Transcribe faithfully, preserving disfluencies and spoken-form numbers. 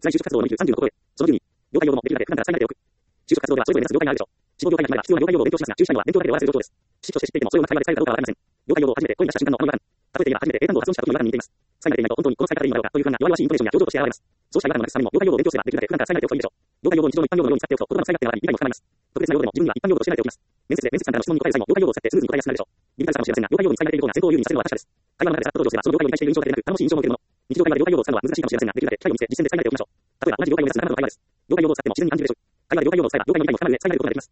在就職活動のみきゅうさんじゅうのところへ。そのじゅうに、業界用語もできるだけ普段から考えておく。就職活動ではそれぞれ目指す業界があるでしょう。志望業界に入れば必要な業界用語を勉強しますが、中止したいのは勉強だけで終わらせる状況です。知識として知っていてもそれをうまく会話で伝えるかどうかはわかりません。業界用語を初めて声に出した瞬間のあの違和感。例えて言えば初めて英単語を発音した時の違和感に似ています。伝え慣れていないと本当にこの伝え方でいいのだろうかという不安が弱々しいイントネーションや表情として現れます。そうした違和感をなくすためにも業界用語を勉強すればできるだけ普段から伝え慣れておくといいでしょう。業界用語を日常の一般用語のように使っておくと言葉の使い勝手が悪い、理解も深まります。特別な用語でも自分には一般用語として慣れておきます。面接で面接官からの質問に答える際も業界用語を使ってスムーズに答えやすくなるでしょう。理解されるかもしれませんが、業界用語に使い慣れているような先行を有利にさせるのは確かです。会話の中でざっと登場すればその業界に対している印象だけでなく楽しい印象も受けるもの。日常会話で業界用語を使うのは難しいかもしれませんが、できるだけ機会を見せ実践で使い慣れておきましょう。例えば同じ業界を目指す仲間との会話です。業界用語を使っても自然に感じるでしょう。会話で業界用語を使えば業界の理解も深まる上、使い慣れることができます。